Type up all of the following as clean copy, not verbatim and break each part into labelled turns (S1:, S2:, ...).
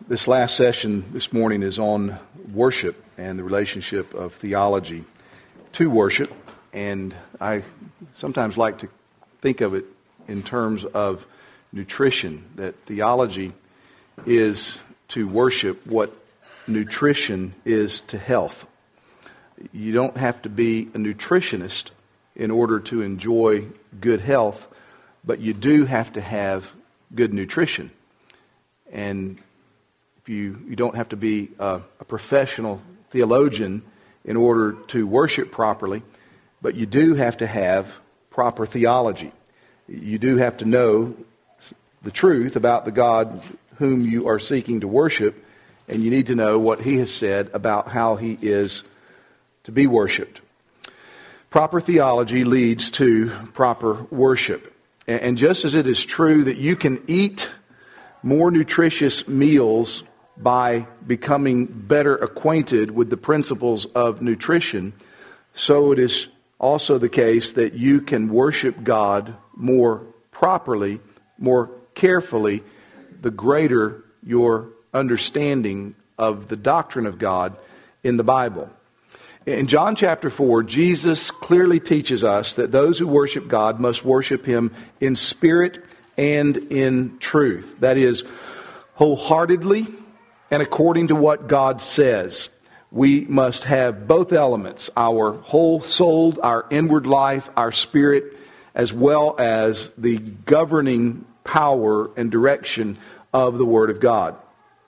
S1: This last session this morning is on worship and the relationship of theology to worship. And I sometimes like to think of it in terms of nutrition, that theology is to worship what nutrition is to health. You don't have to be a nutritionist in order to enjoy good health, but you do have to have good nutrition. And you don't have to be a professional theologian in order to worship properly, but you do have to have proper theology. You do have to know the truth about the God whom you are seeking to worship, and you need to know what He has said about how He is to be worshiped. Proper theology leads to proper worship. And just as it is true that you can eat more nutritious meals by becoming better acquainted with the principles of nutrition, so it is also the case that you can worship God more properly, more carefully, the greater your understanding of the doctrine of God in the Bible. In John chapter 4, Jesus clearly teaches us that those who worship God must worship Him in spirit and in truth. That is, wholeheartedly and according to what God says. We must have both elements, our whole soul, our inward life, our spirit, as well as the governing power and direction of the Word of God.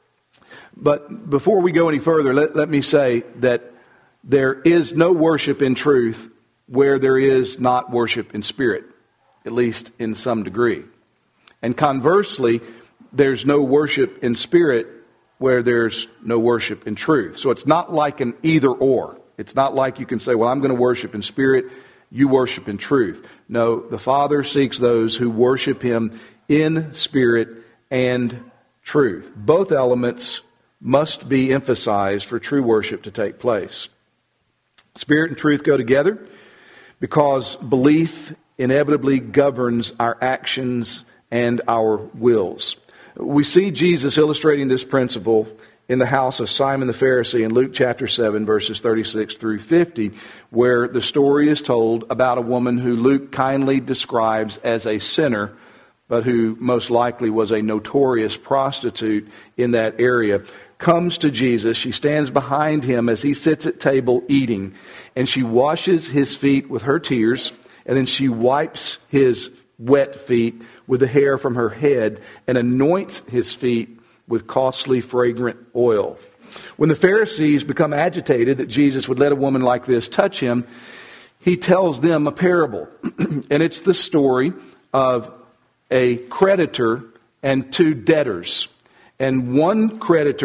S1: But before we go any further, let me say that there is no worship in truth where there is not worship in spirit, at least in some degree. And conversely, there's no worship in spirit where there's no worship in truth. So it's not like an either or. It's not like you can say, well, I'm going to worship in spirit, you worship in truth. No, the Father seeks those who worship Him in spirit and truth. Both elements must be emphasized for true worship to take place. Spirit and truth go together because belief inevitably governs our actions and our wills. We see Jesus illustrating this principle in the house of Simon the Pharisee in Luke chapter 7, verses 36 through 50, where the story is told about a woman who Luke kindly describes as a sinner, but who most likely was a notorious prostitute in that area, comes to Jesus. She stands behind Him as He sits at table eating, and she washes His feet with her tears, and then she wipes His wet feet with the hair from her head and anoints His feet with costly fragrant oil. When the Pharisees become agitated that Jesus would let a woman like this touch Him, He tells them a parable. And it's the story of a creditor and two debtors. And one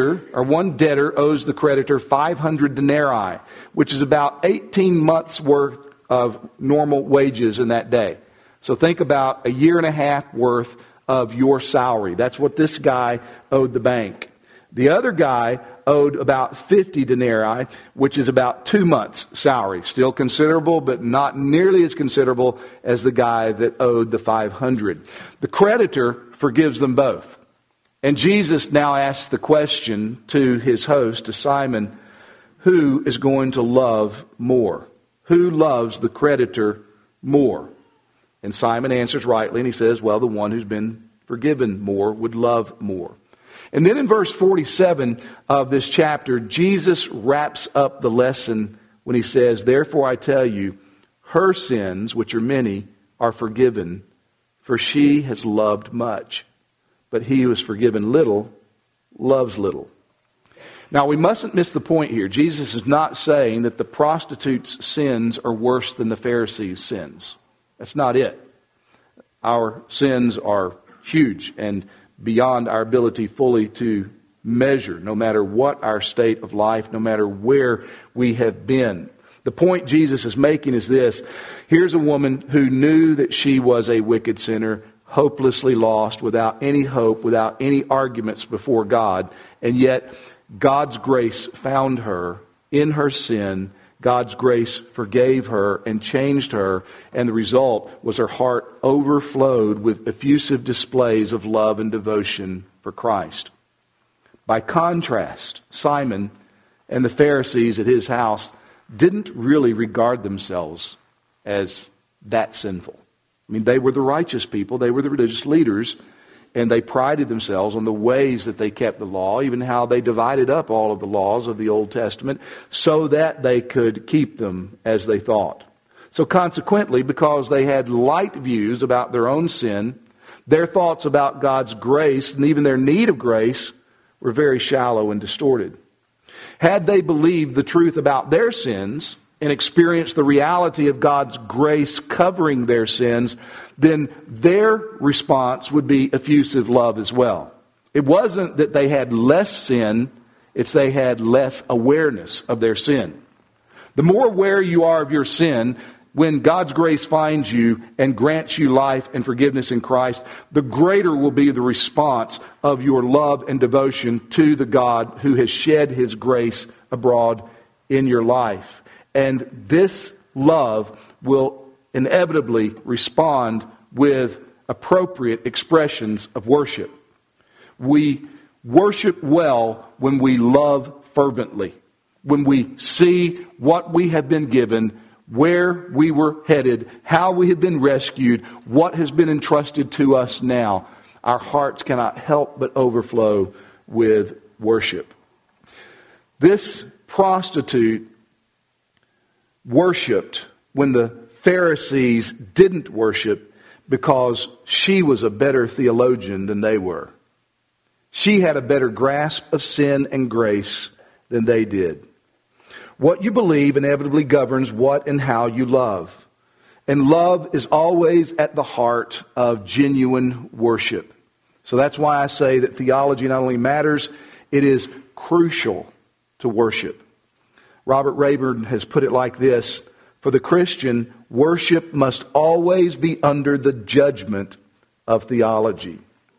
S1: debtor owes the creditor 500 denarii, which is about 18 months worth of normal wages in that day. So think about a year and a half worth of your salary. That's what this guy owed the bank. The other guy owed about 50 denarii, which is about 2 months' salary. Still considerable, but not nearly as considerable as the guy that owed the 500. The creditor forgives them both. And Jesus now asks the question to His host, to Simon, who is going to love more? Who loves the creditor more? And Simon answers rightly, and he says, well, the one who's been forgiven more would love more. And then in verse 47 of this chapter, Jesus wraps up the lesson when He says, therefore I tell you, her sins, which are many, are forgiven, for she has loved much. But he who is forgiven little, loves little. Now we mustn't miss the point here. Jesus is not saying that the prostitute's sins are worse than the Pharisees' sins. That's not it. Our sins are huge and beyond our ability fully to measure, no matter what our state of life, no matter where we have been. The point Jesus is making is this. Here's a woman who knew that she was a wicked sinner, hopelessly lost, without any hope, without any arguments before God, and yet God's grace found her in her sin. God's grace forgave her and changed her, and the result was her heart overflowed with effusive displays of love and devotion for Christ. By contrast, Simon and the Pharisees at his house didn't really regard themselves as that sinful. I mean, they were the righteous people, they were the religious leaders, and they prided themselves on the ways that they kept the law, even how they divided up all of the laws of the Old Testament so that they could keep them as they thought. So consequently, because they had light views about their own sin, their thoughts about God's grace and even their need of grace were very shallow and distorted. Had they believed the truth about their sins and experienced the reality of God's grace covering their sins, then their response would be effusive love as well. It wasn't that they had less sin, it's they had less awareness of their sin. The more aware you are of your sin, when God's grace finds you and grants you life and forgiveness in Christ, the greater will be the response of your love and devotion to the God who has shed His grace abroad in your life. And this love will inevitably respond with appropriate expressions of worship. We worship well when we love fervently, when we see what we have been given, where we were headed, how we have been rescued, what has been entrusted to us now. Our hearts cannot help but overflow with worship. This prostitute worshipped when the Pharisees didn't worship because she was a better theologian than they were. She had a better grasp of sin and grace than they did. What you believe inevitably governs what and how you love. And love is always at the heart of genuine worship. So that's why I say that theology not only matters, it is crucial to worship. Robert Rayburn has put it like this: for the Christian, worship must always be under the judgment of theology.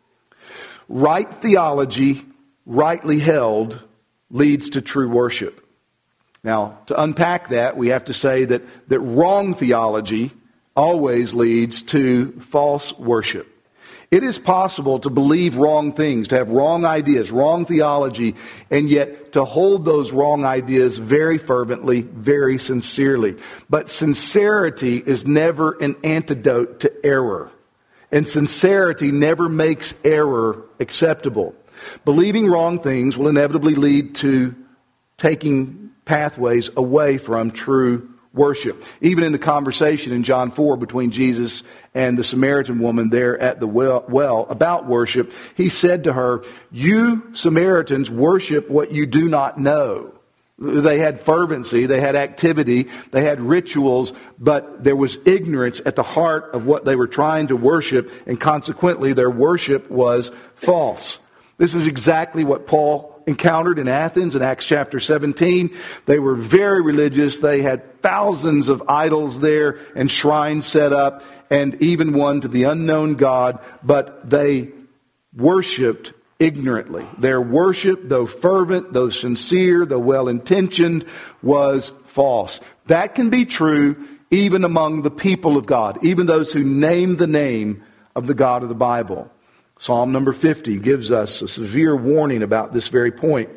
S1: Right theology, rightly held, leads to true worship. Now, to unpack that, we have to say that wrong theology always leads to false worship. It is possible to believe wrong things, to have wrong ideas, wrong theology, and yet to hold those wrong ideas very fervently, very sincerely. But sincerity is never an antidote to error. And sincerity never makes error acceptable. Believing wrong things will inevitably lead to taking pathways away from true worship. Even in the conversation in John 4 between Jesus and the Samaritan woman there at the well about worship, he said to her, "You Samaritans worship what you do not know." They had fervency, they had activity, they had rituals, but there was ignorance at the heart of what they were trying to worship, and consequently their worship was false. This is exactly what Paul encountered in Athens in Acts chapter 17. They were very religious. They had thousands of idols there and shrines set up, and even one to the unknown God, but they worshipped ignorantly. Their worship, though fervent, though sincere, though well-intentioned, was false. That can be true even among the people of God, even those who name the name of the God of the Bible. Psalm number 50 gives us a severe warning about this very point.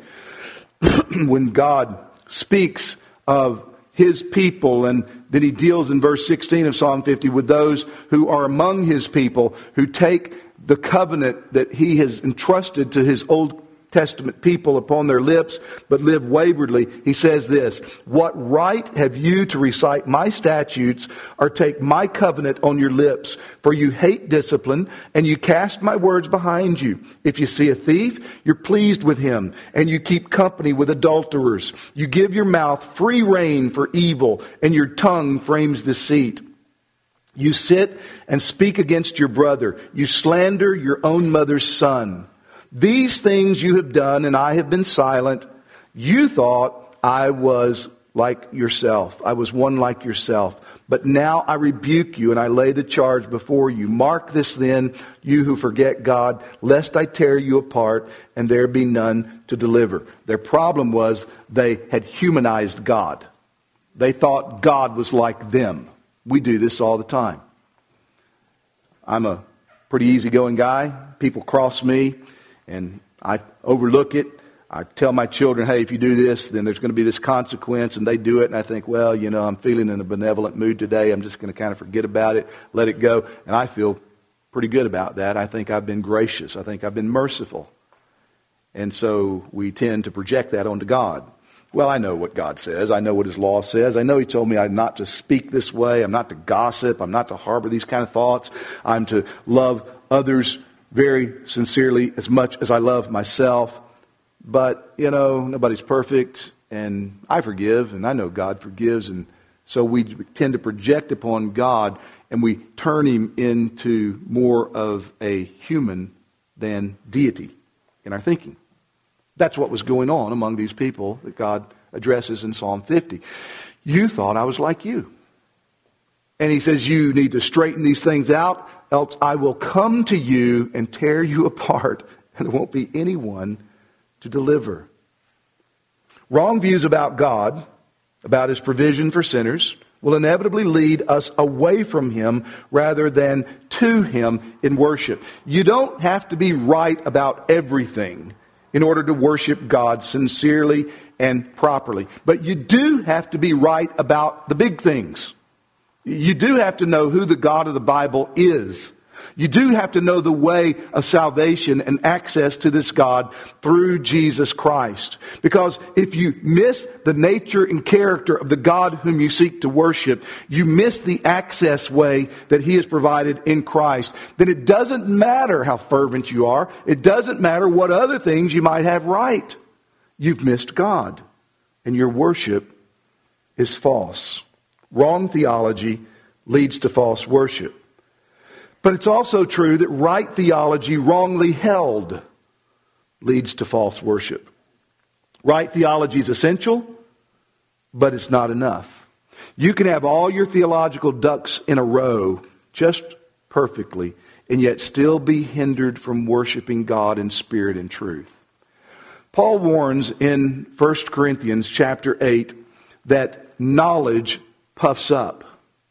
S1: When God speaks of His people, and then He deals in verse 16 of Psalm 50 with those who are among His people, who take the covenant that He has entrusted to His Old Testament people upon their lips, but live waywardly. He says this: "What right have you to recite my statutes or take my covenant on your lips? For you hate discipline, and you cast my words behind you. If you see a thief, you're pleased with him, and you keep company with adulterers. You give your mouth free rein for evil, and your tongue frames deceit. You sit and speak against your brother. You slander your own mother's son. These things you have done, and I have been silent. You thought I was like yourself. I was one like yourself. But now I rebuke you, and I lay the charge before you. Mark this then, you who forget God, lest I tear you apart, and there be none to deliver." Their problem was they had humanized God. They thought God was like them. We do this all the time. I'm a pretty easygoing guy. People cross me, and I overlook it. I tell my children, hey, if you do this, then there's going to be this consequence, and they do it, and I think, well, I'm feeling in a benevolent mood today. I'm just going to kind of forget about it, let it go, and I feel pretty good about that. I think I've been gracious. I think I've been merciful. And so we tend to project that onto God. Well, I know what God says. I know what His law says. I know He told me I'm not to speak this way. I'm not to gossip. I'm not to harbor these kind of thoughts. I'm to love others very sincerely as much as I love myself. But, nobody's perfect, and I forgive, and I know God forgives, and so we tend to project upon God, and we turn Him into more of a human than deity in our thinking. That's what was going on among these people that God addresses in Psalm 50. You thought I was like you. And He says, you need to straighten these things out, else I will come to you and tear you apart, and there won't be anyone to deliver. Wrong views about God, about His provision for sinners, will inevitably lead us away from Him rather than to Him in worship. You don't have to be right about everything in order to worship God sincerely and properly. But you do have to be right about the big things. You do have to know who the God of the Bible is. You do have to know the way of salvation and access to this God through Jesus Christ. Because if you miss the nature and character of the God whom you seek to worship, you miss the access way that He has provided in Christ, then it doesn't matter how fervent you are. It doesn't matter what other things you might have right. You've missed God, and your worship is false. Wrong theology leads to false worship. But it's also true that right theology wrongly held leads to false worship. Right theology is essential, but it's not enough. You can have all your theological ducks in a row just perfectly, and yet still be hindered from worshiping God in spirit and truth. Paul warns in 1 Corinthians chapter 8 that knowledge puffs up.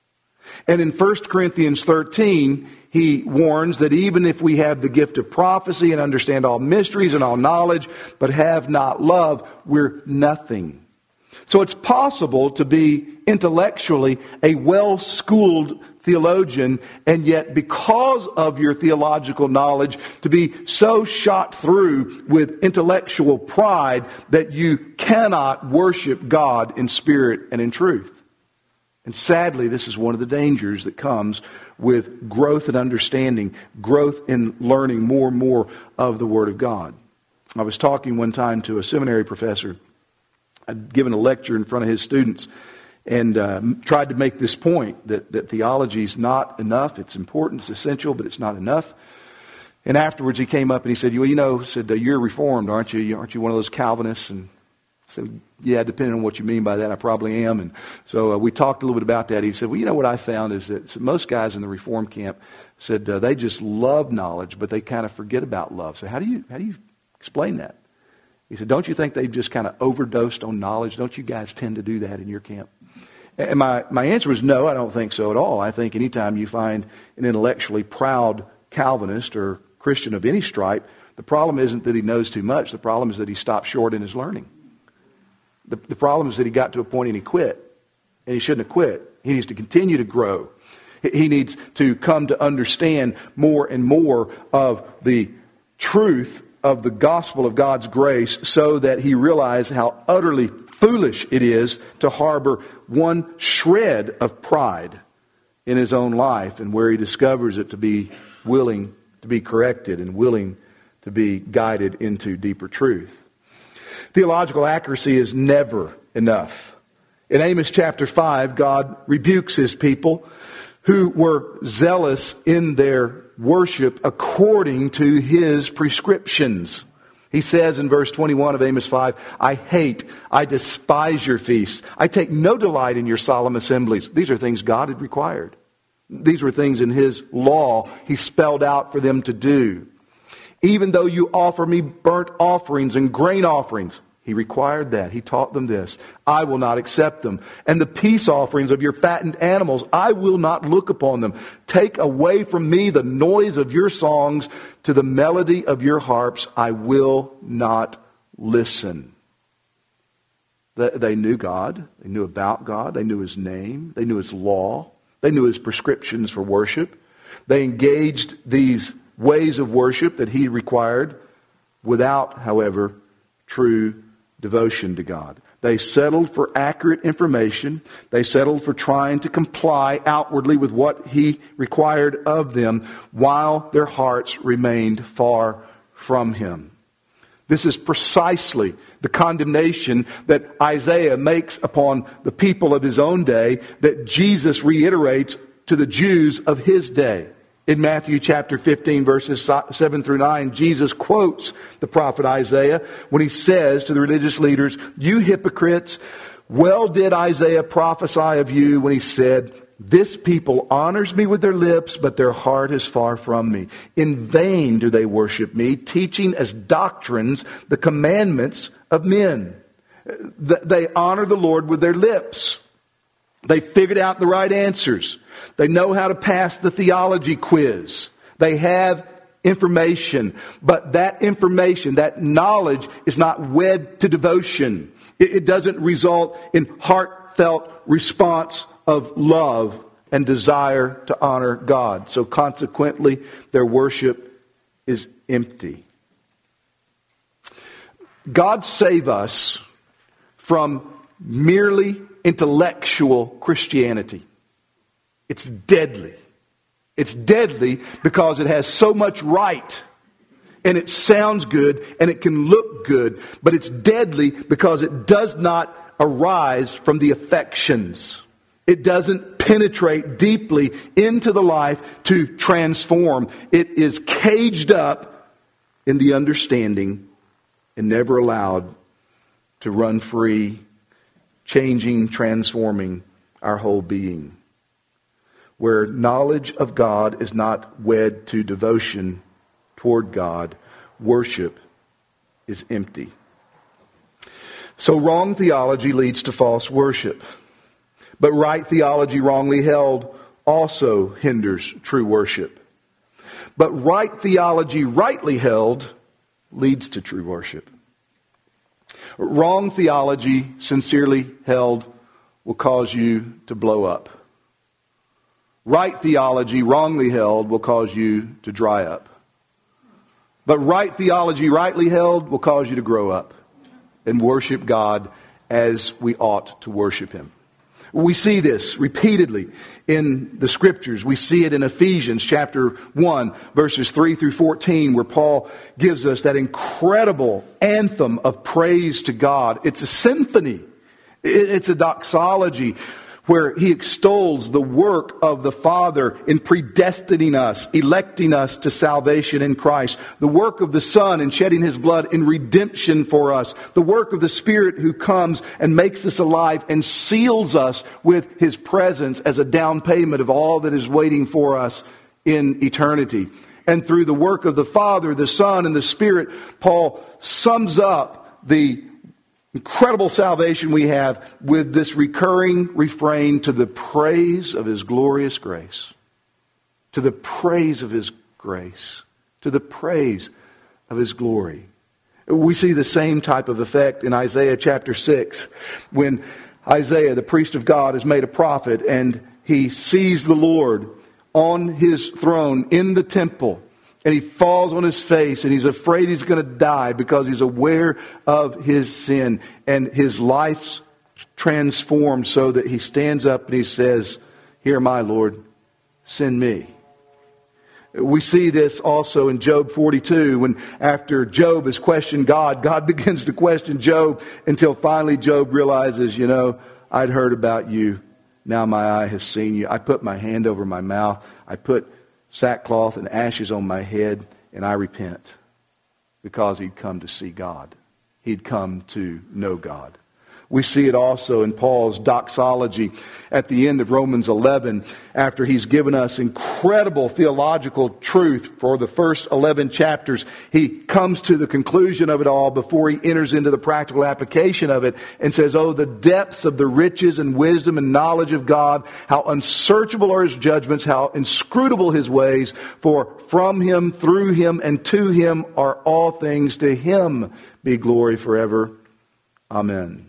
S1: And in 1 Corinthians 13, he warns that even if we have the gift of prophecy and understand all mysteries and all knowledge, but have not love, we're nothing. So it's possible to be intellectually a well-schooled theologian, and yet because of your theological knowledge, to be so shot through with intellectual pride that you cannot worship God in spirit and in truth. And sadly, this is one of the dangers that comes with growth and understanding, growth in learning more and more of the Word of God. I was talking one time to a seminary professor. I'd given a lecture in front of his students and tried to make this point that theology is not enough. It's important, it's essential, but it's not enough. And afterwards he came up and he said, you're Reformed, aren't you? Aren't you one of those Calvinists? And I said, yeah, depending on what you mean by that, I probably am. And so we talked a little bit about that. He said, what I found is that most guys in the Reformed camp said they just love knowledge, but they kind of forget about love. So how do you explain that? He said, don't you think they've just kind of overdosed on knowledge? Don't you guys tend to do that in your camp? And my answer was no, I don't think so at all. I think anytime you find an intellectually proud Calvinist or Christian of any stripe, the problem isn't that he knows too much. The problem is that he stopped short in his learning. The problem is that he got to a point and he quit. And he shouldn't have quit. He needs to continue to grow. He needs to come to understand more and more of the truth of the gospel of God's grace so that he realizes how utterly foolish it is to harbor one shred of pride in his own life, and where he discovers it to be willing to be corrected and willing to be guided into deeper truth. Theological accuracy is never enough. In Amos chapter 5, God rebukes His people who were zealous in their worship according to His prescriptions. He says in verse 21 of Amos 5, I despise your feasts. I take no delight in your solemn assemblies. These are things God had required. These were things in His law He spelled out for them to do. Even though you offer me burnt offerings and grain offerings. He required that. He taught them this. I will not accept them. And the peace offerings of your fattened animals, I will not look upon them. Take away from me the noise of your songs. To the melody of your harps, I will not listen. They knew God. They knew about God. They knew His name. They knew His law. They knew His prescriptions for worship. They engaged these ways of worship that He required without, however, true devotion to God. They settled for accurate information. They settled for trying to comply outwardly with what He required of them while their hearts remained far from Him. This is precisely the condemnation that Isaiah makes upon the people of his own day that Jesus reiterates to the Jews of his day. In Matthew chapter 15, verses 7 through 9, Jesus quotes the prophet Isaiah when he says to the religious leaders, "You hypocrites, well did Isaiah prophesy of you when he said, 'This people honors me with their lips, but their heart is far from me. In vain do they worship me, teaching as doctrines the commandments of men.'" They honor the Lord with their lips. They figured out the right answers. They know how to pass the theology quiz. They have information. But that information, that knowledge, is not wed to devotion. It doesn't result in heartfelt response of love and desire to honor God. So consequently, their worship is empty. God save us from merely intellectual Christianity. It's deadly. It's deadly because it has so much right, and it sounds good, and it can look good, but it's deadly because it does not arise from the affections. It doesn't penetrate deeply into the life to transform. It is caged up in the understanding and never allowed to run free, changing, transforming our whole being. Where knowledge of God is not wed to devotion toward God, worship is empty. So wrong theology leads to false worship. But right theology wrongly held also hinders true worship. But right theology rightly held leads to true worship. Wrong theology sincerely held will cause you to blow up. Right theology wrongly held will cause you to dry up. But right theology rightly held will cause you to grow up and worship God as we ought to worship Him. We see this repeatedly in the Scriptures. We see it in Ephesians chapter 1, verses 3 through 14, where Paul gives us that incredible anthem of praise to God. It's a symphony. It's a doxology where he extols the work of the Father in predestining us, electing us to salvation in Christ. The work of the Son in shedding His blood in redemption for us. The work of the Spirit who comes and makes us alive and seals us with His presence as a down payment of all that is waiting for us in eternity. And through the work of the Father, the Son, and the Spirit, Paul sums up the incredible salvation we have with this recurring refrain, to the praise of His glorious grace. To the praise of His grace. To the praise of His glory. We see the same type of effect in Isaiah chapter 6 when Isaiah, the priest of God, is made a prophet and he sees the Lord on His throne in the temple. And he falls on his face and he's afraid he's going to die because he's aware of his sin. And his life's transformed so that he stands up and he says, "Here am I, Lord, send me." We see this also in Job 42 when after Job has questioned God, God begins to question Job until finally Job realizes, I'd heard about you. Now my eye has seen you. I put my hand over my mouth. I put sackcloth and ashes on my head, and I repent. Because he'd come to see God. He'd come to know God. We see it also in Paul's doxology at the end of Romans 11, after he's given us incredible theological truth for the first 11 chapters. He comes to the conclusion of it all before he enters into the practical application of it and says, "Oh, the depths of the riches and wisdom and knowledge of God, how unsearchable are his judgments, how inscrutable his ways, for from him, through him, and to him are all things. To him be glory forever. Amen."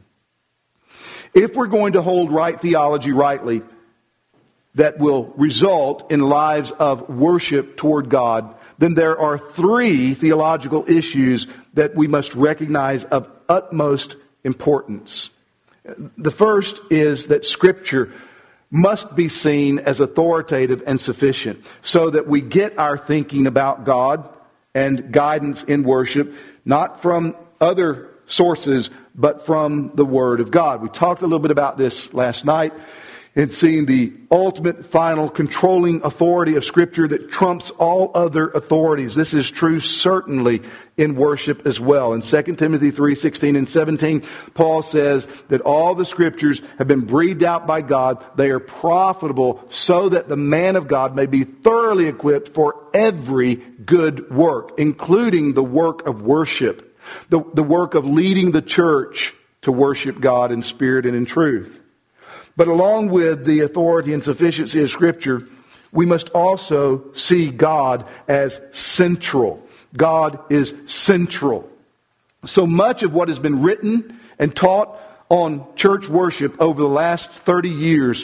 S1: If we're going to hold right theology rightly, that will result in lives of worship toward God, then there are three theological issues that we must recognize of utmost importance. The first is that Scripture must be seen as authoritative and sufficient, so that we get our thinking about God and guidance in worship, not from other sources, but from the Word of God. We talked a little bit about this last night in seeing the ultimate, final, controlling authority of Scripture that trumps all other authorities. This is true certainly in worship as well. In 2 Timothy 3:16 and 17, Paul says that all the Scriptures have been breathed out by God. They are profitable so that the man of God may be thoroughly equipped for every good work, including the work of worship. The work of leading the church to worship God in spirit and in truth. But along with the authority and sufficiency of Scripture, we must also see God as central. God is central. So much of what has been written and taught on church worship over the last 30 years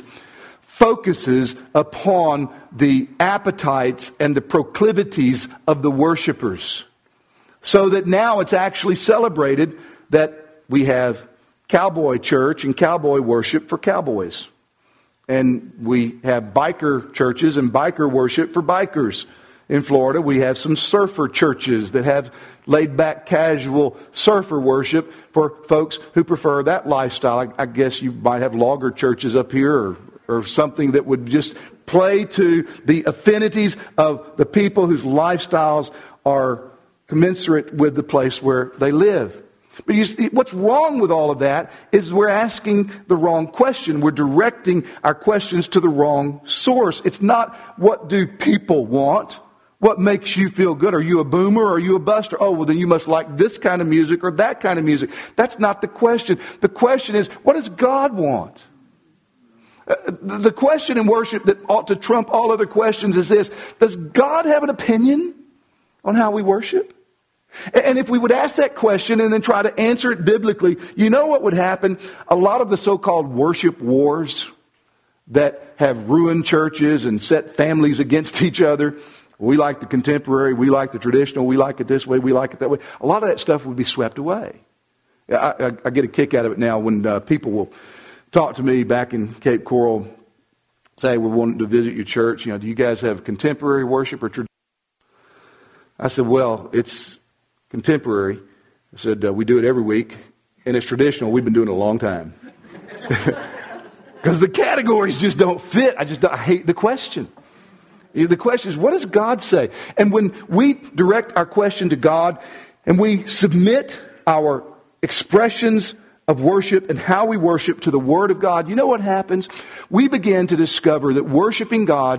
S1: focuses upon the appetites and the proclivities of the worshipers. So that now it's actually celebrated that we have cowboy church and cowboy worship for cowboys. And we have biker churches and biker worship for bikers. In Florida, we have some surfer churches that have laid-back, casual surfer worship for folks who prefer that lifestyle. I guess you might have logger churches up here or something that would just play to the affinities of the people whose lifestyles are commensurate with the place where they live. But you see, what's wrong with all of that is we're asking the wrong question. We're directing our questions to the wrong source. It's not what do people want? What makes you feel good? Are you a boomer or are you a buster? Oh, well, then you must like this kind of music or that kind of music. That's not the question. The question is, what does God want? The question in worship that ought to trump all other questions is this: does God have an opinion on how we worship? And if we would ask that question and then try to answer it biblically, you know what would happen? A lot of the so-called worship wars that have ruined churches and set families against each other. We like the contemporary, we like the traditional, we like it this way, we like it that way. A lot of that stuff would be swept away. I get a kick out of it now when people will talk to me back in Cape Coral, say, we're wanting to visit your church. Do you guys have contemporary worship or traditional? I said, well, it's contemporary. I said, we do it every week. And it's traditional. We've been doing it a long time. Because the categories just don't fit. I hate the question. The question is, what does God say? And when we direct our question to God and we submit our expressions of worship and how we worship to the Word of God, you know what happens? We begin to discover that worshiping God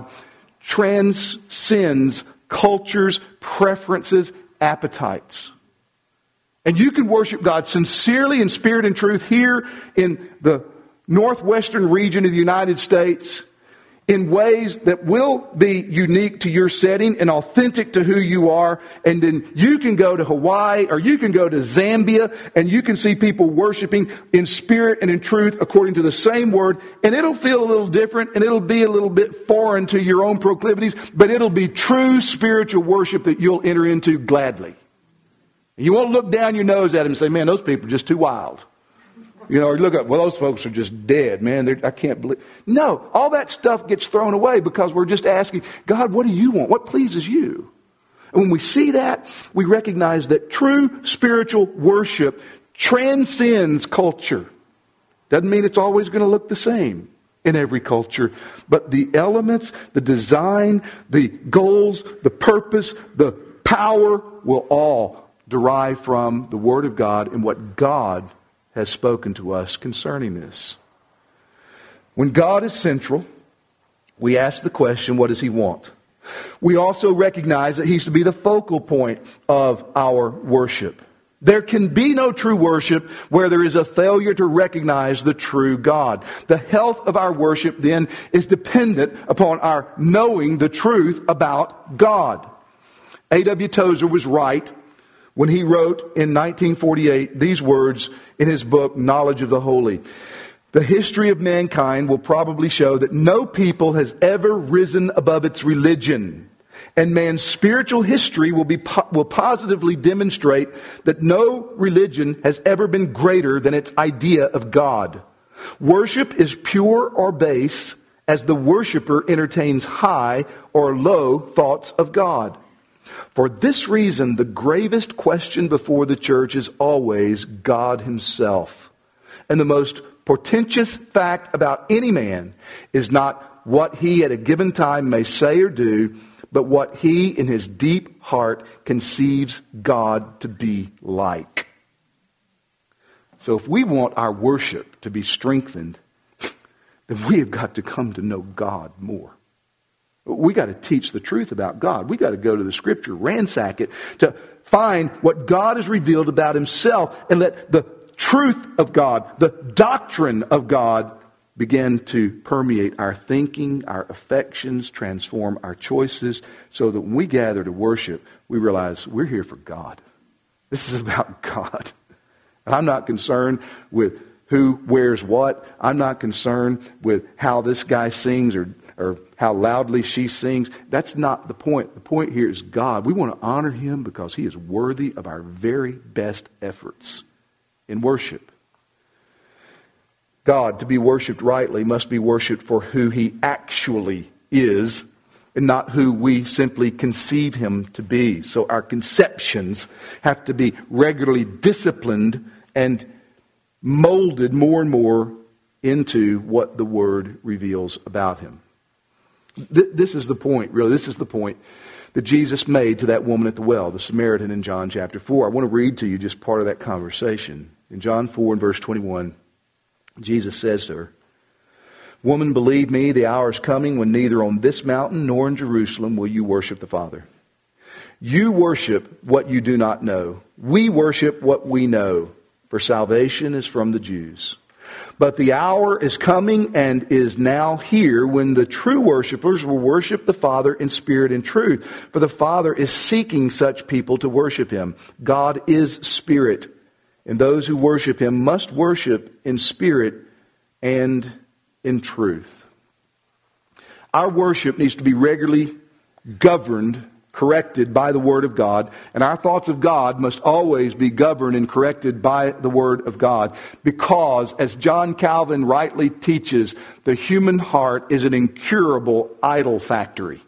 S1: transcends cultures, preferences, appetites. And you can worship God sincerely in spirit and truth here in the northwestern region of the United States in ways that will be unique to your setting and authentic to who you are. And then you can go to Hawaii or you can go to Zambia and you can see people worshiping in spirit and in truth according to the same Word. And it'll feel a little different and it'll be a little bit foreign to your own proclivities, but it'll be true spiritual worship that you'll enter into gladly. And you won't look down your nose at them and say, man, those people are just too wild. Or look up, well, those folks are just dead, man. I can't believe. No, all that stuff gets thrown away because we're just asking, God, what do you want? What pleases you? And when we see that, we recognize that true spiritual worship transcends culture. Doesn't mean it's always going to look the same in every culture. But the elements, the design, the goals, the purpose, the power will all derive from the Word of God and what God has spoken to us concerning this. When God is central, we ask the question, what does He want? We also recognize that He's to be the focal point of our worship. There can be no true worship where there is a failure to recognize the true God. The health of our worship then is dependent upon our knowing the truth about God. A.W. Tozer was right when he wrote in 1948 these words in his book, Knowledge of the Holy. The history of mankind will probably show that no people has ever risen above its religion. And man's spiritual history will positively demonstrate that no religion has ever been greater than its idea of God. Worship is pure or base as the worshiper entertains high or low thoughts of God. For this reason, the gravest question before the church is always God Himself. And the most portentous fact about any man is not what he at a given time may say or do, but what he in his deep heart conceives God to be like. So if we want our worship to be strengthened, then we have got to come to know God more. We got to teach the truth about God. We got to go to the Scripture, ransack it, to find what God has revealed about Himself, and let the truth of God, the doctrine of God, begin to permeate our thinking, our affections, transform our choices, so that when we gather to worship, we realize we're here for God. This is about God. And I'm not concerned with who wears what. I'm not concerned with how this guy sings or how loudly she sings. That's not the point. The point here is God. We want to honor Him because He is worthy of our very best efforts in worship. God, to be worshipped rightly, must be worshipped for who He actually is and not who we simply conceive Him to be. So our conceptions have to be regularly disciplined and molded more and more into what the Word reveals about Him. This is the point, really. This is the point that Jesus made to that woman at the well, the Samaritan, in John chapter 4. I want to read to you just part of that conversation. In John 4 and verse 21, Jesus says to her, "Woman, believe me, the hour is coming when neither on this mountain nor in Jerusalem will you worship the Father. You worship what you do not know. We worship what we know, for salvation is from the Jews. But the hour is coming and is now here when the true worshipers will worship the Father in spirit and truth. For the Father is seeking such people to worship Him. God is spirit, and those who worship Him must worship in spirit and in truth." Our worship needs to be regularly governed, corrected by the Word of God, and our thoughts of God must always be governed and corrected by the Word of God, because, as John Calvin rightly teaches, the human heart is an incurable idol factory.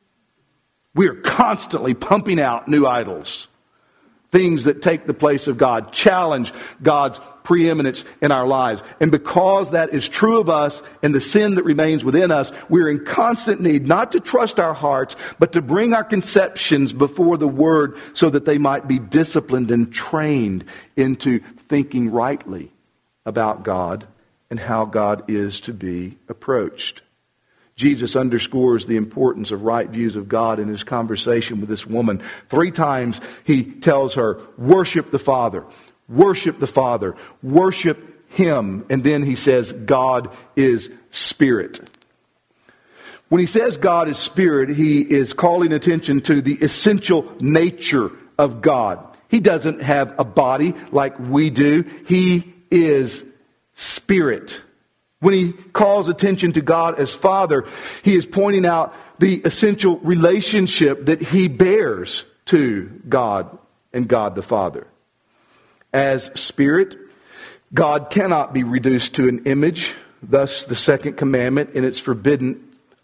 S1: We are constantly pumping out new idols, things that take the place of God, challenge God's preeminence in our lives. And because that is true of us and the sin that remains within us, we're in constant need not to trust our hearts, but to bring our conceptions before the Word so that they might be disciplined and trained into thinking rightly about God and how God is to be approached. Jesus underscores the importance of right views of God in His conversation with this woman. 3 times He tells her, worship the Father. Worship the Father. Worship Him. And then He says, God is Spirit. When He says God is Spirit, He is calling attention to the essential nature of God. He doesn't have a body like we do. He is Spirit. When He calls attention to God as Father, He is pointing out the essential relationship that He bears to God and God the Father. As Spirit, God cannot be reduced to an image. Thus, the second commandment in its forbidding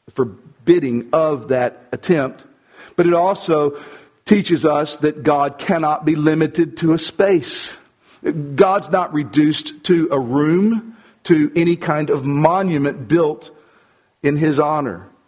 S1: of that attempt. But it also teaches us that God cannot be limited to a space. God's not reduced to a room, to any kind of monument built in His honor.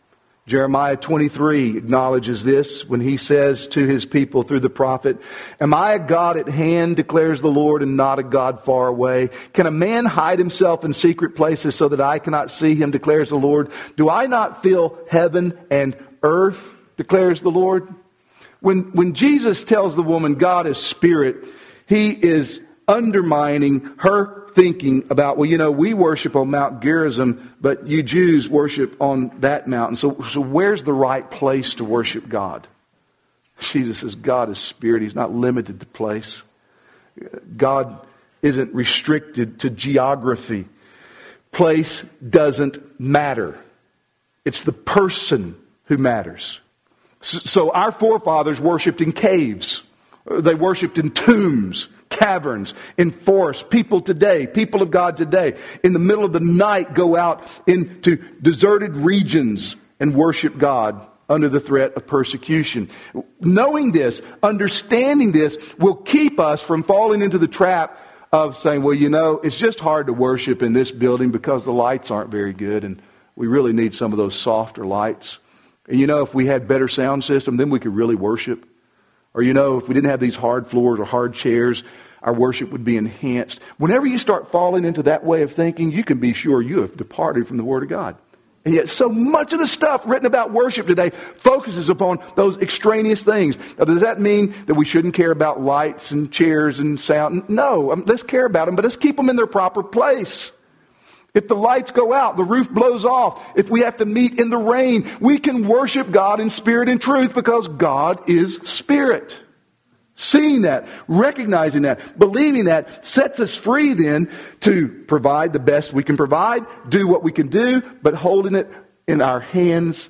S1: Jeremiah 23 acknowledges this when he says to his people through the prophet, "Am I a God at hand, declares the Lord, and not a God far away? Can a man hide himself in secret places so that I cannot see him, declares the Lord? Do I not fill heaven and earth, declares the Lord?" When Jesus tells the woman God is spirit, he is undermining her thinking about, well, we worship on Mount Gerizim, but you Jews worship on that mountain. So where's the right place to worship God? Jesus says God is spirit. He's not limited to place. God isn't restricted to geography. Place doesn't matter. It's the person who matters. So our forefathers worshipped in caves. They worshipped in tombs, caverns, in forests. People today, people of God today, in the middle of the night go out into deserted regions and worship God under the threat of persecution. Knowing this, understanding this, will keep us from falling into the trap of saying, well, it's just hard to worship in this building because the lights aren't very good and we really need some of those softer lights. And if we had better sound system, then we could really worship. Or if we didn't have these hard floors or hard chairs, our worship would be enhanced. Whenever you start falling into that way of thinking, you can be sure you have departed from the Word of God. And yet so much of the stuff written about worship today focuses upon those extraneous things. Now, does that mean that we shouldn't care about lights and chairs and sound? No, let's care about them, but let's keep them in their proper place. If the lights go out, the roof blows off, if we have to meet in the rain, we can worship God in spirit and truth because God is spirit. Seeing that, recognizing that, believing that sets us free then to provide the best we can provide, do what we can do, but holding it in our hands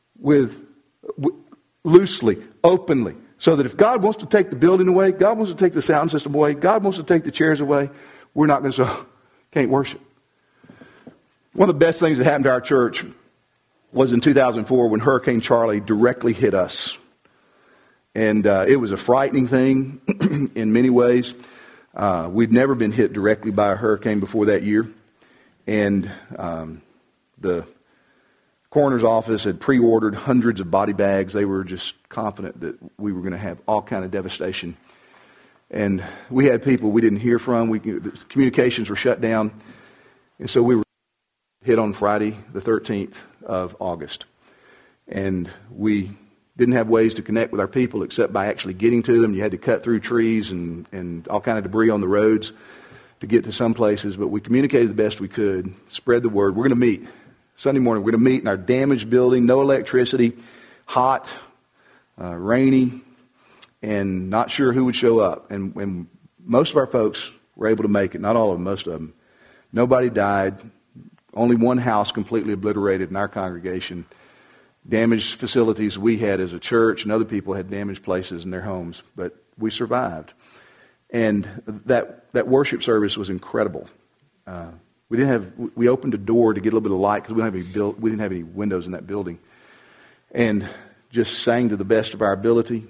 S1: loosely, openly. So that if God wants to take the building away, God wants to take the sound system away, God wants to take the chairs away, we're not going to say, can't worship. One of the best things that happened to our church was in 2004 when Hurricane Charlie directly hit us. And it was a frightening thing in many ways. We'd never been hit directly by a hurricane before that year. And the coroner's office had pre-ordered hundreds of body bags. They were just confident that we were going to have all kind of devastation. And we had people we didn't hear from. The communications were shut down. And so we were hit on Friday, the 13th of August. And we didn't have ways to connect with our people except by actually getting to them. You had to cut through trees and all kind of debris on the roads to get to some places. But we communicated the best we could, spread the word. We're going to meet Sunday morning. We're going to meet in our damaged building, no electricity, hot, rainy, and not sure who would show up. And most of our folks were able to make it. Not all of them, most of them. Nobody died. Only one house completely obliterated in our congregation. Damaged facilities we had as a church, and other people had damaged places in their homes. But we survived. And that worship service was incredible. We opened a door to get a little bit of light because we didn't have any windows in that building. And just sang to the best of our ability.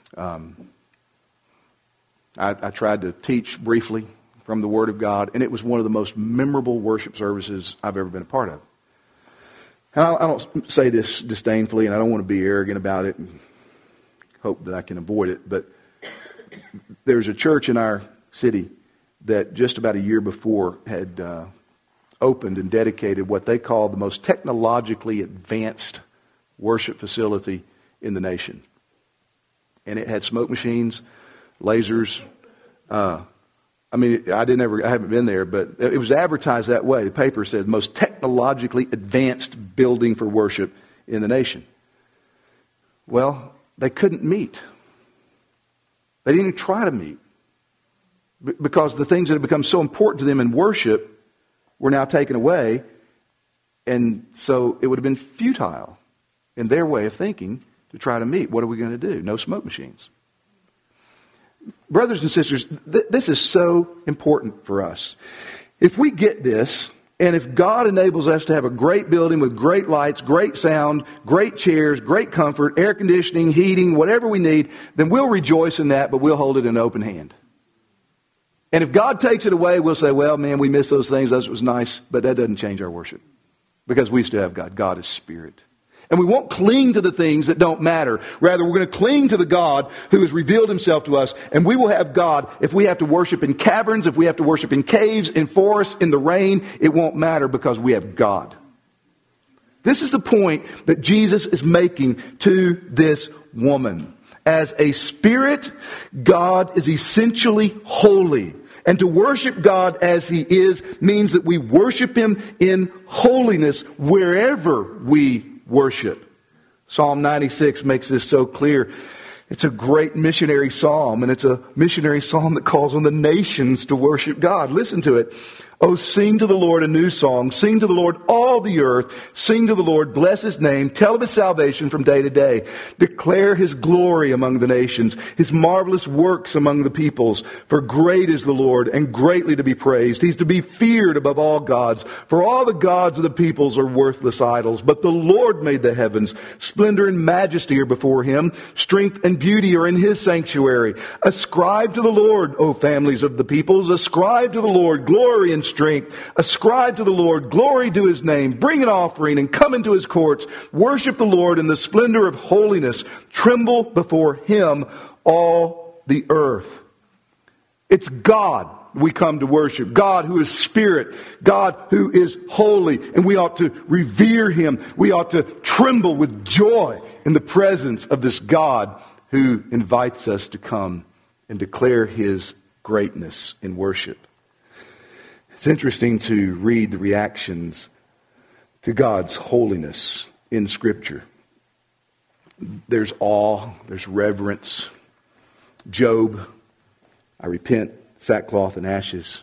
S1: I tried to teach briefly from the Word of God, and it was one of the most memorable worship services I've ever been a part of. And I don't say this disdainfully, and I don't want to be arrogant about it and hope that I can avoid it, but there's a church in our city that just about a year before had opened and dedicated what they call the most technologically advanced worship facility in the nation. And it had smoke machines, lasers. I haven't been there, but it was advertised that way. The paper said most technologically advanced building for worship in the nation. Well, they couldn't meet. They didn't even try to meet because the things that had become so important to them in worship were now taken away. And so it would have been futile in their way of thinking to try to meet. What are we going to do? No smoke machines. Brothers and sisters, this is so important for us. If we get this, and if God enables us to have a great building with great lights, great sound, great chairs, great comfort, air conditioning, heating, whatever we need, then we'll rejoice in that, but we'll hold it in open hand. And if God takes it away, we'll say, well, man, we missed those things. That was nice, but that doesn't change our worship because we still have God. God is spirit. And we won't cling to the things that don't matter. Rather, we're going to cling to the God who has revealed himself to us. And we will have God if we have to worship in caverns, if we have to worship in caves, in forests, in the rain. It won't matter because we have God. This is the point that Jesus is making to this woman. As a spirit, God is essentially holy. And to worship God as he is means that we worship him in holiness wherever we worship. Psalm 96 makes this so clear. It's a great missionary psalm, and it's a missionary psalm that calls on the nations to worship God. Listen to it. Oh, sing to the Lord a new song. Sing to the Lord all the earth. Sing to the Lord, bless his name. Tell of his salvation from day to day. Declare his glory among the nations, his marvelous works among the peoples. For great is the Lord, and greatly to be praised. He's to be feared above all gods. For all the gods of the peoples are worthless idols. But the Lord made the heavens. Splendor and majesty are before him. Strength and beauty are in his sanctuary. Ascribe to the Lord, O families of the peoples. Ascribe to the Lord glory and strength. Ascribe to the Lord glory to his name. Bring an offering and come into his courts. Worship the Lord in the splendor of holiness. Tremble before him, all the earth. It's God we come to worship. God who is spirit. God who is holy. And we ought to revere him. We ought to tremble with joy in the presence of this God who invites us to come and declare his greatness in worship. It's interesting to read the reactions to God's holiness in Scripture. There's awe, there's reverence. Job, I repent, sackcloth and ashes.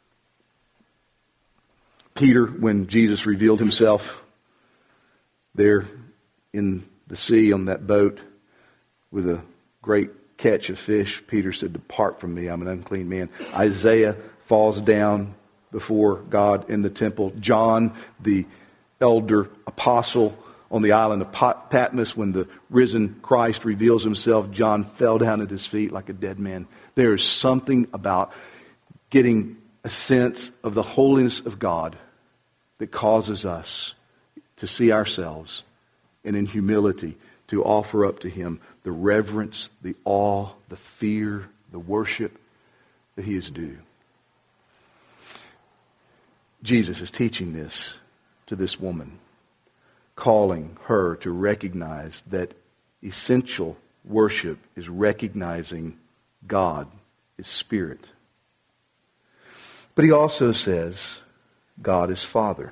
S1: Peter, when Jesus revealed himself there in the sea on that boat with a great catch of fish, Peter said, "Depart from me, I'm an unclean man." Isaiah falls down before God in the temple. John, the elder apostle on the island of Patmos, when the risen Christ reveals himself, John fell down at his feet like a dead man. There is something about getting a sense of the holiness of God that causes us to see ourselves and in humility to offer up to him the reverence, the awe, the fear, the worship that he is due. Jesus is teaching this to this woman, calling her to recognize that essential worship is recognizing God is spirit. But he also says God is Father.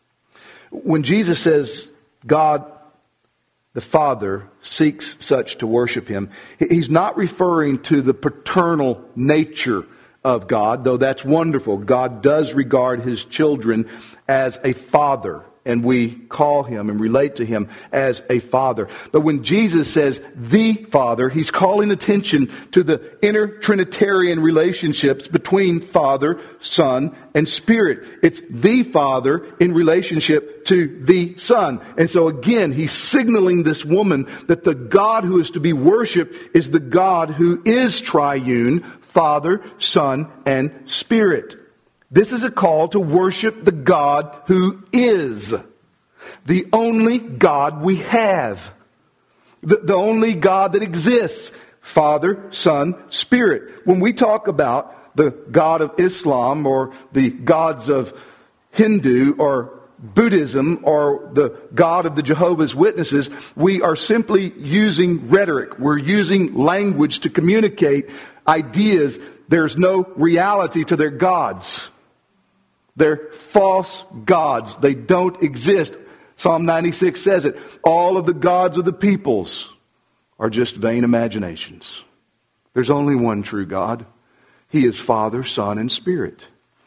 S1: When Jesus says God the Father seeks such to worship him, he's not referring to the paternal nature of God, though that's wonderful. God does regard his children as a father, and we call him and relate to him as a father. But when Jesus says the Father, he's calling attention to the inner Trinitarian relationships between Father, Son, and Spirit. It's the Father in relationship to the Son. And so again, he's signaling this woman that the God who is to be worshipped is the God who is triune, Father, Son, and Spirit. This is a call to worship the God who is the only God we have. The only God that exists. Father, Son, Spirit. When we talk about the God of Islam or the gods of Hindu or Buddhism or the God of the Jehovah's Witnesses, we are simply using rhetoric. We're using language to communicate ideas. There's no reality to their gods. They're false gods. They don't exist. Psalm 96 says it. All of the gods of the peoples are just vain imaginations. There's only one true God. He is Father, Son, and Spirit.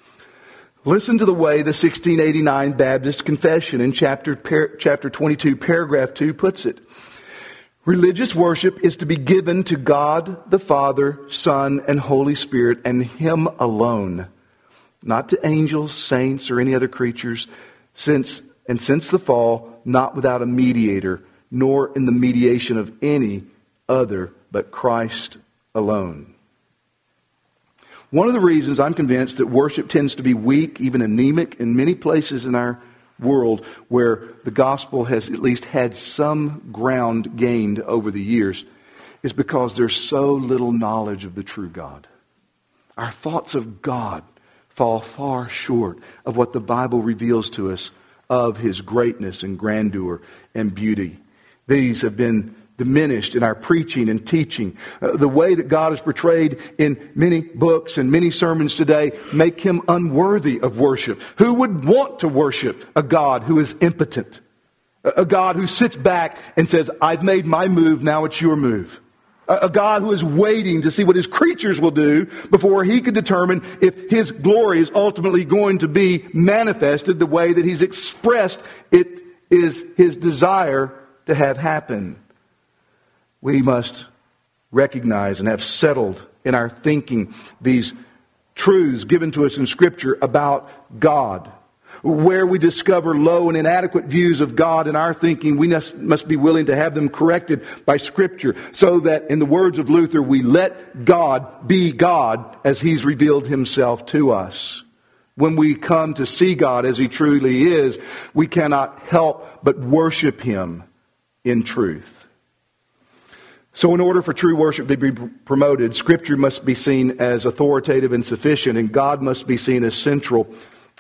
S1: Listen to the way the 1689 Baptist Confession in chapter 22, paragraph 2 puts it. Religious worship is to be given to God the Father, Son, and Holy Spirit, and Him alone. Not to angels, saints, or any other creatures, since the fall, not without a mediator, nor in the mediation of any other but Christ alone. One of the reasons I'm convinced that worship tends to be weak, even anemic, in many places in our world where the gospel has at least had some ground gained over the years is because there's so little knowledge of the true God. Our thoughts of God fall far short of what the Bible reveals to us of His greatness and grandeur and beauty. These have been diminished in our preaching and teaching. The way that God is portrayed in many books and many sermons today make Him unworthy of worship. Who would want to worship a God who is impotent? A God who sits back and says, I've made my move, now it's your move. A God who is waiting to see what His creatures will do before He could determine if His glory is ultimately going to be manifested the way that He's expressed it is His desire to have happen. We must recognize and have settled in our thinking these truths given to us in Scripture about God. Where we discover low and inadequate views of God in our thinking, we must be willing to have them corrected by Scripture, so that, in the words of Luther, we let God be God as He's revealed Himself to us. When we come to see God as He truly is, we cannot help but worship Him in truth. So in order for true worship to be promoted, Scripture must be seen as authoritative and sufficient, and God must be seen as central.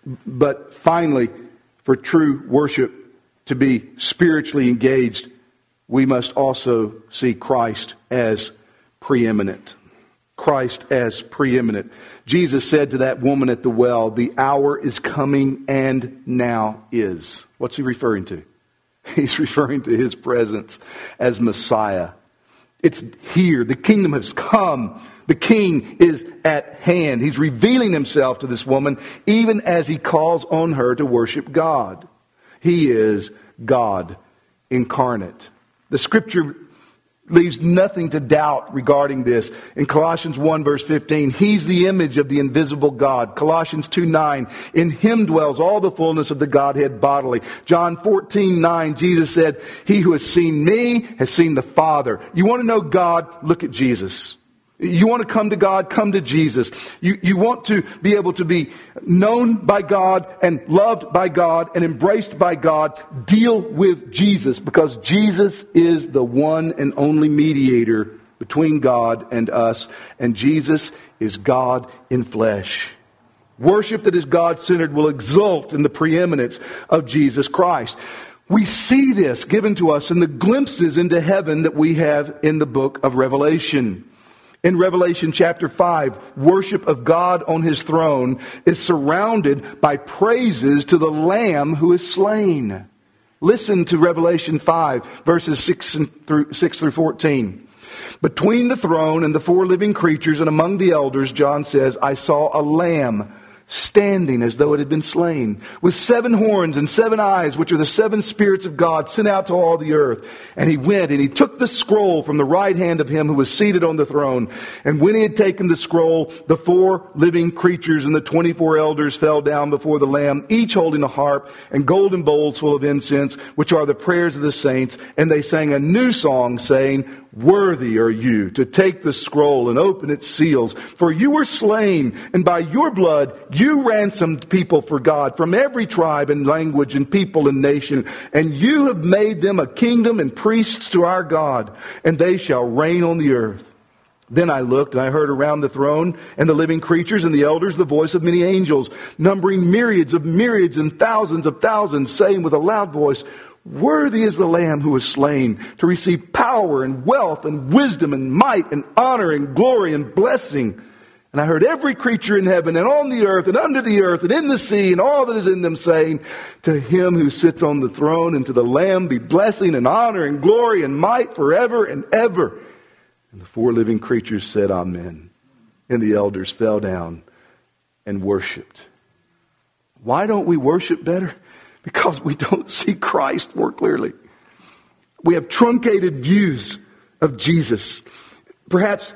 S1: But finally, for true worship to be spiritually engaged, we must also see Christ as preeminent. Christ as preeminent. Jesus said to that woman at the well, the hour is coming and now is. What's He referring to? He's referring to His presence as Messiah. It's here. The kingdom has come. The King is at hand. He's revealing Himself to this woman even as He calls on her to worship God. He is God incarnate. The Scripture leaves nothing to doubt regarding this. In Colossians 1 verse 15, He's the image of the invisible God. Colossians 2:9, in Him dwells all the fullness of the Godhead bodily. John 14:9, Jesus said, He who has seen me has seen the Father. You want to know God? Look at Jesus. You want to come to God? Come to Jesus. You want to be able to be known by God and loved by God and embraced by God? Deal with Jesus, because Jesus is the one and only mediator between God and us, and Jesus is God in flesh. Worship that is God-centered will exult in the preeminence of Jesus Christ. We see this given to us in the glimpses into heaven that we have in the book of Revelation. In Revelation chapter 5, worship of God on His throne is surrounded by praises to the Lamb who is slain. Listen to Revelation 5, verses 6 through 14. Between the throne and the four living creatures and among the elders, John says, I saw a lamb standing as though it had been slain, with 7 horns and 7 eyes, which are the 7 spirits of God sent out to all the earth. And He went and He took the scroll from the right hand of Him who was seated on the throne. And when He had taken the scroll, the 4 living creatures and the 24 elders fell down before the Lamb, each holding a harp and golden bowls full of incense, which are the prayers of the saints. And they sang a new song, saying, Worthy are you to take the scroll and open its seals, for you were slain, and by your blood you ransomed people for God from every tribe and language and people and nation, and you have made them a kingdom and priests to our God, and they shall reign on the earth. Then I looked, and I heard around the throne and the living creatures and the elders the voice of many angels, numbering myriads of myriads and thousands of thousands, saying with a loud voice, Worthy is the Lamb who was slain to receive power and wealth and wisdom and might and honor and glory and blessing. And I heard every creature in heaven and on the earth and under the earth and in the sea and all that is in them saying, To Him who sits on the throne and to the Lamb be blessing and honor and glory and might forever and ever. And the 4 living creatures said, Amen. And the elders fell down and worshipped. Why don't we worship better? Because we don't see Christ more clearly. We have truncated views of Jesus. Perhaps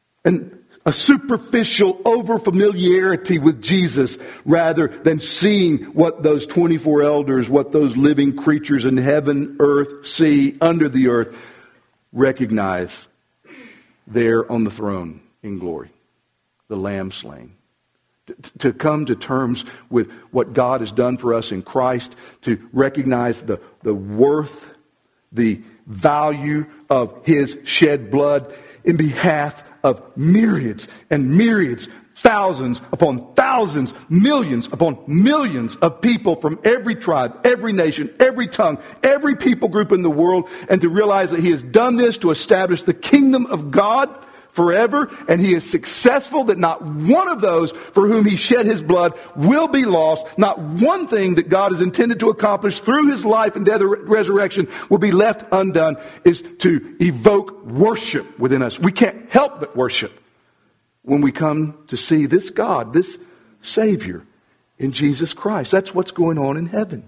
S1: a superficial overfamiliarity with Jesus, rather than seeing what those 24 elders, what those living creatures in heaven, earth, sea, under the earth, recognize there on the throne in glory. The Lamb slain. to come to terms with what God has done for us in Christ, to recognize the worth, the value of His shed blood in behalf of myriads and myriads, thousands upon thousands, millions upon millions of people from every tribe, every nation, every tongue, every people group in the world, and to realize that He has done this to establish the kingdom of God forever, and He is successful, that not one of those for whom He shed His blood will be lost. Not one thing that God has intended to accomplish through His life and death and resurrection will be left undone, is to evoke worship within us. We can't help but worship when we come to see this God, this Savior in Jesus Christ. That's what's going on in heaven.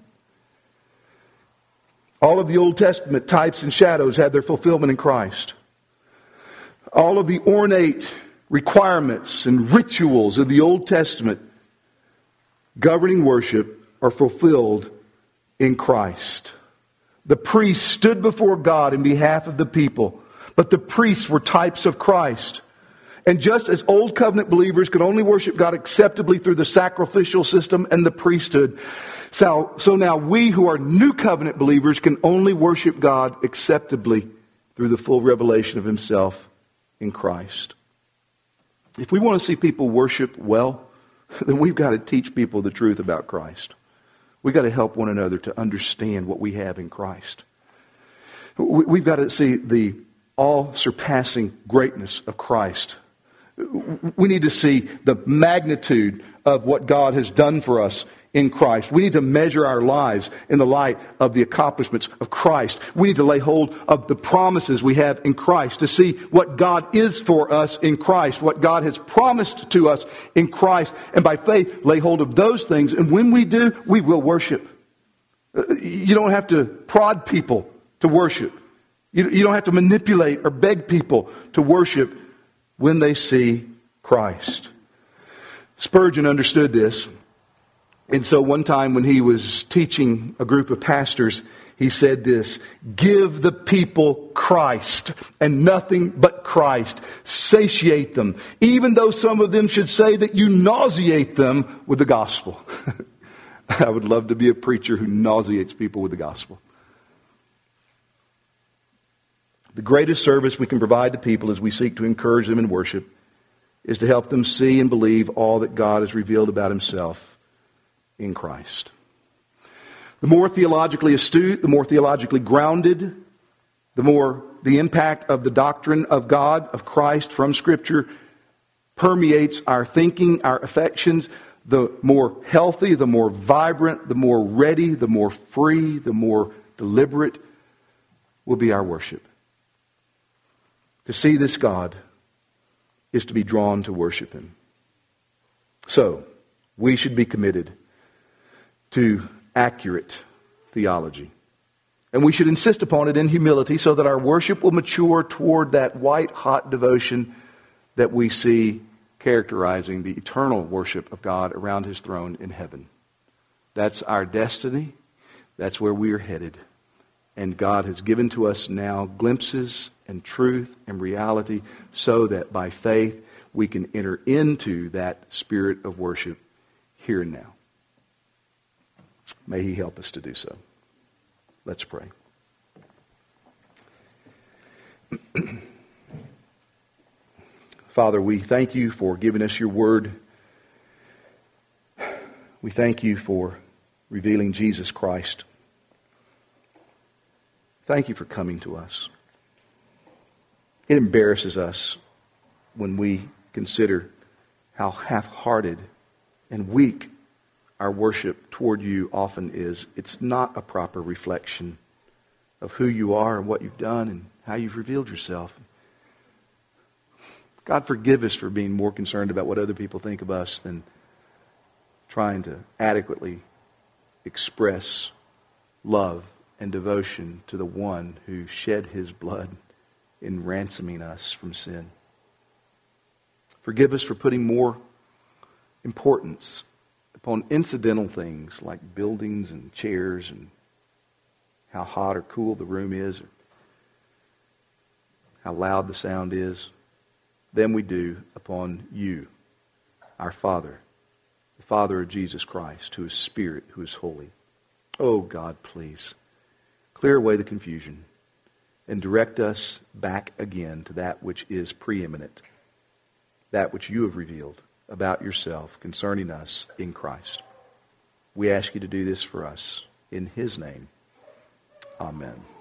S1: All of the Old Testament types and shadows had their fulfillment in Christ. All of the ornate requirements and rituals of the Old Testament governing worship are fulfilled in Christ. The priests stood before God in behalf of the people, but the priests were types of Christ. And just as Old Covenant believers could only worship God acceptably through the sacrificial system and the priesthood, so now we who are New Covenant believers can only worship God acceptably through the full revelation of Himself in Christ. If we want to see people worship well, then we've got to teach people the truth about Christ. We've got to help one another to understand what we have in Christ. We've got to see the all-surpassing greatness of Christ. We need to see the magnitude of what God has done for us in Christ. We need to measure our lives in the light of the accomplishments of Christ. We need to lay hold of the promises we have in Christ, to see what God is for us in Christ, what God has promised to us in Christ, and by faith lay hold of those things. And when we do, we will worship. You don't have to prod people to worship. You don't have to manipulate or beg people to worship when they see Christ. Spurgeon understood this. And so one time when he was teaching a group of pastors, he said this: "Give the people Christ and nothing but Christ. Satiate them, even though some of them should say that you nauseate them with the gospel." I would love to be a preacher who nauseates people with the gospel. The greatest service we can provide to people as we seek to encourage them in worship is to help them see and believe all that God has revealed about Himself in Christ. The more theologically astute, the more theologically grounded, the more the impact of the doctrine of God, of Christ from Scripture permeates our thinking, our affections, the more healthy, the more vibrant, the more ready, the more free, the more deliberate will be our worship. To see this God is to be drawn to worship Him. So, we should be committed to accurate theology. And we should insist upon it in humility so that our worship will mature toward that white-hot devotion that we see characterizing the eternal worship of God around His throne in heaven. That's our destiny. That's where we are headed. And God has given to us now glimpses and truth and reality so that by faith we can enter into that spirit of worship here and now. May He help us to do so. Let's pray. Father, we thank You for giving us Your word. We thank You for revealing Jesus Christ. Thank You for coming to us. It embarrasses us when we consider how half-hearted and weak our worship toward You often is. It's not a proper reflection of who You are and what You've done and how You've revealed Yourself. God, forgive us for being more concerned about what other people think of us than trying to adequately express love and devotion to the one who shed His blood in ransoming us from sin. Forgive us for putting more importance upon incidental things like buildings and chairs and how hot or cool the room is or how loud the sound is than we do upon You, our Father, the Father of Jesus Christ, who is Spirit, who is holy. Oh God, please, clear away the confusion and direct us back again to that which is preeminent, that which you have revealed about yourself concerning us in Christ. We ask you to do this for us. In His name, amen.